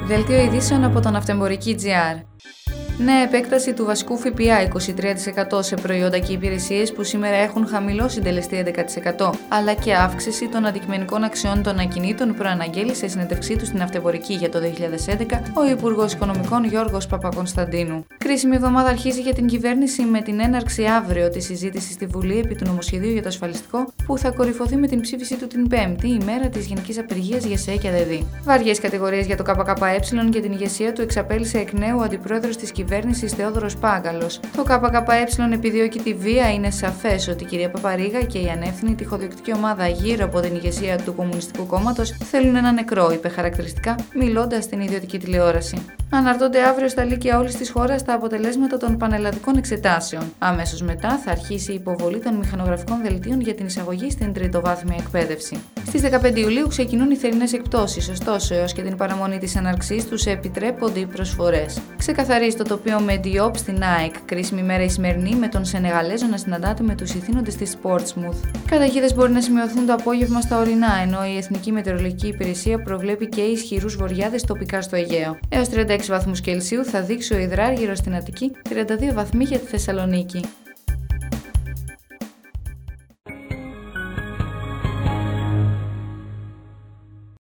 Δελτίο ειδήσεων από τον Αυτεμπορική.gr. Νέα επέκταση του βασικού ΦΠΑ 23% σε προϊόντα και υπηρεσίες που σήμερα έχουν χαμηλό συντελεστή 11%, αλλά και αύξηση των αντικειμενικών αξιών των ακινήτων προαναγγέλει σε συνέντευξή του στην Αυτεμπορική για το 2011 ο Υπουργός Οικονομικών Γιώργος Παπακωνσταντίνου. Κρίσιμη εβδομάδα αρχίζει για την κυβέρνηση με την έναρξη αύριο της συζήτησης στη Βουλή επί του νομοσχεδίου για το ασφαλιστικό, που θα κορυφωθεί με την ψήφιση του την Πέμπτη, ημέρα της γενικής απεργίας για ΣΕ και ΑΔΕΔ. Βαριές κατηγορίες για το ΚΚΕ και την ηγεσία του εξαπέλυσε εκ νέου ο αντιπρόεδρος της κυβέρνησης Θεόδωρος Πάγκαλος. Το ΚΚΕ επιδιώκει τη βία, είναι σαφές ότι η κυρία Παπαρίγα και η ανεύθυνη τυχοδιοκτική ομάδα γύρω από την ηγεσία του Κομμουνιστικού Κόμματος θέλουν ένα νεκρό, είπε χαρακτηριστικά, μιλώντας στην ιδιωτική τηλεόραση. Αναρτώνται αύριο στα λύκεια όλης της χώρας τα αποτελέσματα των πανελλαδικών εξετάσεων. Αμέσως μετά θα αρχίσει η υποβολή των μηχανογραφικών δελτίων για την εισαγωγή στην τριτοβάθμια εκπαίδευση. Στις 15 Ιουλίου ξεκινούν οι θερινές εκπτώσεις, ωστόσο έως και την παραμονή της έναρξής τους επιτρέπονται οι προσφορές. Ξεκαθαρίζει το τοπίο με Diop στην ΑΕΚ. Κρίσιμη μέρα η σημερινή, με τον Σενεγαλέζο να συναντάται με τους ηθήνοντες της Portsmouth. Καταιγίδες μπορεί να σημειωθούν το απόγευμα στα ορεινά, ενώ η Εθνική Μετεωρολογική Υπηρεσία προβλέπει και ισχυρούς βοριάδες τοπικά στο Αιγαίο. Έως 36 βαθμούς Κελσίου θα δείξει ο υδράργυρος στην Αττική, 32 βαθμοί για τη Θεσσαλονίκη.